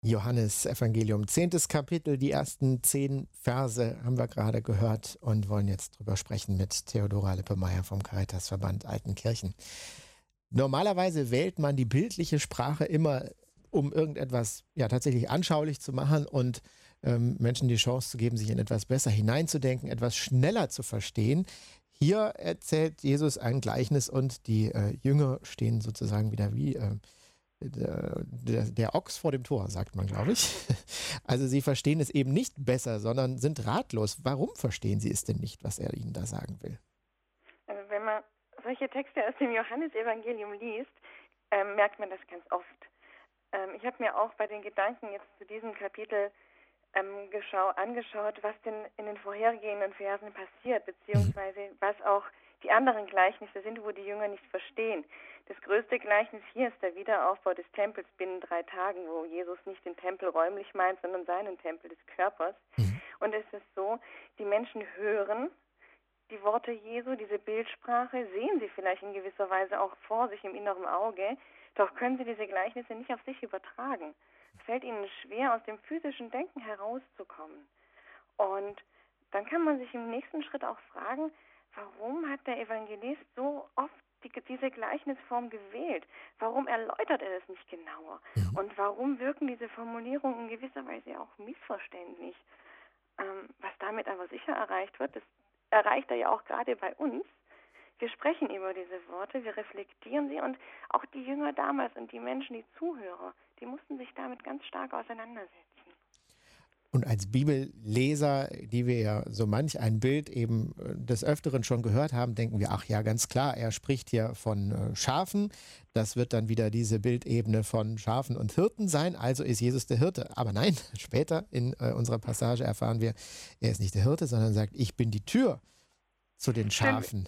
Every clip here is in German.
Johannes Evangelium, 10. Kapitel, die ersten 10 Verse haben wir gerade gehört und wollen jetzt drüber sprechen mit Theodora Lippemeyer vom Caritasverband Altenkirchen. Normalerweise wählt man die bildliche Sprache immer, um irgendetwas ja tatsächlich anschaulich zu machen und Menschen die Chance zu geben, sich in etwas besser hineinzudenken, etwas schneller zu verstehen. Hier erzählt Jesus ein Gleichnis und die Jünger stehen sozusagen wieder wie der Ochs vor dem Tor, sagt man, glaube ich. Also sie verstehen es eben nicht besser, sondern sind ratlos. Warum verstehen sie es denn nicht, was er ihnen da sagen will? Also wenn man solche Texte aus dem Johannesevangelium liest, merkt man das ganz oft. Ich habe mir auch bei den Gedanken jetzt zu diesem Kapitel angeschaut, was denn in den vorhergehenden Versen passiert, beziehungsweise was auch die anderen Gleichnisse sind, wo die Jünger nicht verstehen. Das größte Gleichnis hier ist der Wiederaufbau des Tempels binnen 3 Tagen, wo Jesus nicht den Tempel räumlich meint, sondern seinen Tempel des Körpers. Und es ist so, die Menschen hören die Worte Jesu, diese Bildsprache, sehen sie vielleicht in gewisser Weise auch vor sich im inneren Auge, doch können sie diese Gleichnisse nicht auf sich übertragen. Es fällt ihnen schwer, aus dem physischen Denken herauszukommen. Und dann kann man sich im nächsten Schritt auch fragen, warum hat der Evangelist so oft diese Gleichnisform gewählt? Warum erläutert er das nicht genauer? Und warum wirken diese Formulierungen in gewisser Weise auch missverständlich? Was damit aber sicher erreicht wird, das erreicht er ja auch gerade bei uns. Wir sprechen über diese Worte, wir reflektieren sie und auch die Jünger damals und die Menschen, die Zuhörer, die mussten sich damit ganz stark auseinandersetzen. Und als Bibelleser, die wir ja so manch ein Bild eben des Öfteren schon gehört haben, denken wir, ach ja, ganz klar, er spricht hier von Schafen. Das wird dann wieder diese Bildebene von Schafen und Hirten sein. Also ist Jesus der Hirte. Aber nein, später in unserer Passage erfahren wir, er ist nicht der Hirte, sondern sagt, ich bin die Tür zu den Schafen.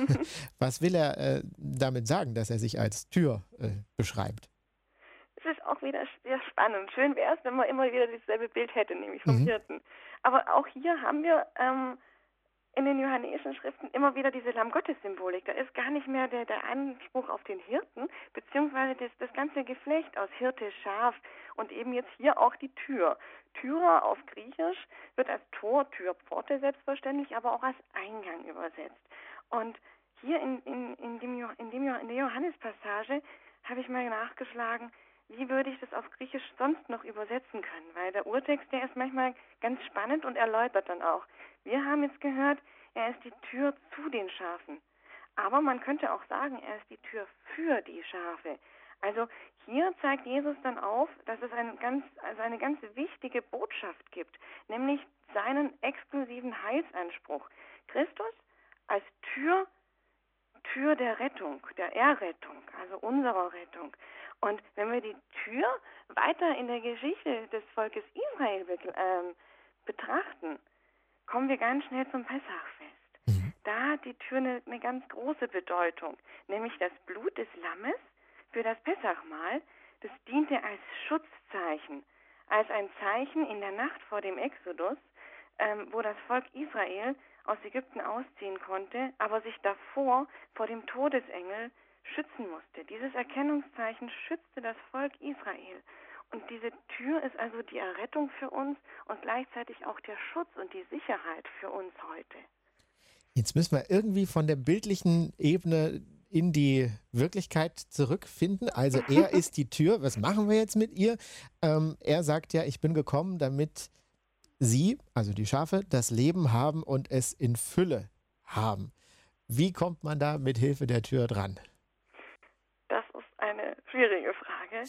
Was will er damit sagen, dass er sich als Tür beschreibt? Es ist auch wieder sehr spannend. Schön wäre es, wenn man immer wieder dasselbe Bild hätte, nämlich vom Hirten. Aber auch hier haben wir in den johannäischen Schriften immer wieder diese Lamm-Gottes-Symbolik. Da ist gar nicht mehr der Anspruch auf den Hirten, beziehungsweise das ganze Geflecht aus Hirte, Schaf und eben jetzt hier auch die Tür. Tyra auf Griechisch wird als Tor, Tür, Pforte selbstverständlich, aber auch als Eingang übersetzt. Und hier in der Johannes-Passage habe ich mal nachgeschlagen, wie würde ich das auf Griechisch sonst noch übersetzen können? Weil der Urtext, der ist manchmal ganz spannend und erläutert dann auch. Wir haben jetzt gehört, er ist die Tür zu den Schafen. Aber man könnte auch sagen, er ist die Tür für die Schafe. Also hier zeigt Jesus dann auf, dass es eine ganz wichtige Botschaft gibt, nämlich seinen exklusiven Heilsanspruch. Christus als Tür der Rettung, der Errettung, also unserer Rettung. Und wenn wir die Tür weiter in der Geschichte des Volkes Israel betrachten, kommen wir ganz schnell zum Pessachfest. Da hat die Tür eine ganz große Bedeutung, nämlich das Blut des Lammes für das Pessachmahl, das diente als Schutzzeichen, als ein Zeichen in der Nacht vor dem Exodus, wo das Volk Israel aus Ägypten ausziehen konnte, aber sich davor vor dem Todesengel schützen musste. Dieses Erkennungszeichen schützte das Volk Israel. Und diese Tür ist also die Errettung für uns und gleichzeitig auch der Schutz und die Sicherheit für uns heute. Jetzt müssen wir irgendwie von der bildlichen Ebene in die Wirklichkeit zurückfinden. Also er ist die Tür. Was machen wir jetzt mit ihr? Er sagt ja, ich bin gekommen, damit sie, also die Schafe, das Leben haben und es in Fülle haben. Wie kommt man da mit Hilfe der Tür dran? Das ist eine schwierige Frage.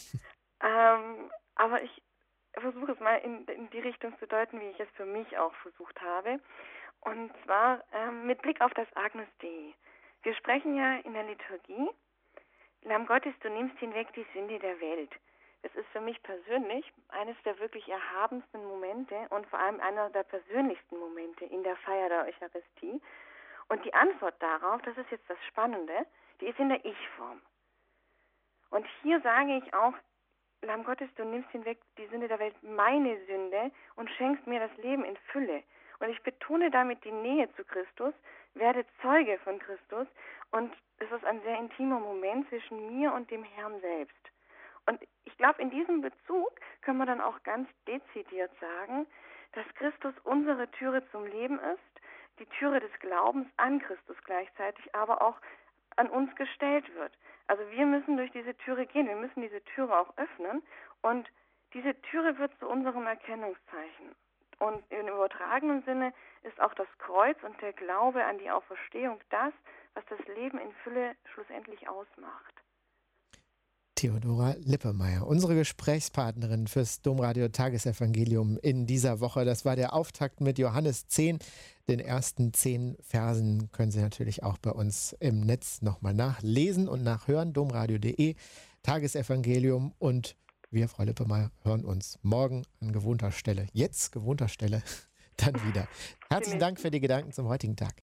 Aber ich versuche es mal in die Richtung zu deuten, wie ich es für mich auch versucht habe. Und zwar mit Blick auf das Agnus Dei. Wir sprechen ja in der Liturgie, Lamm Gottes, du nimmst hinweg die Sünde der Welt. Das ist für mich persönlich eines der wirklich erhabensten Momente und vor allem einer der persönlichsten Momente in der Feier der Eucharistie. Und die Antwort darauf, das ist jetzt das Spannende, die ist in der Ich-Form. Und hier sage ich auch, Lamm Gottes, du nimmst hinweg die Sünde der Welt, meine Sünde, und schenkst mir das Leben in Fülle. Und ich betone damit die Nähe zu Christus, werde Zeuge von Christus und es ist ein sehr intimer Moment zwischen mir und dem Herrn selbst. Und ich glaube, in diesem Bezug können wir dann auch ganz dezidiert sagen, dass Christus unsere Türe zum Leben ist, die Türe des Glaubens an Christus gleichzeitig, aber auch an uns gestellt wird. Also wir müssen durch diese Türe gehen, wir müssen diese Türe auch öffnen und diese Türe wird zu unserem Erkennungszeichen. Und im übertragenen Sinne ist auch das Kreuz und der Glaube an die Auferstehung das, was das Leben in Fülle schlussendlich ausmacht. Theodora Lippemeyer, unsere Gesprächspartnerin fürs Domradio Tagesevangelium in dieser Woche. Das war der Auftakt mit Johannes 10. Den ersten 10 Versen können Sie natürlich auch bei uns im Netz nochmal nachlesen und nachhören. Domradio.de, Tagesevangelium, und wir, Frau Lippemeyer, hören uns morgen an gewohnter Stelle, dann wieder. Herzlichen Dank für die Gedanken zum heutigen Tag.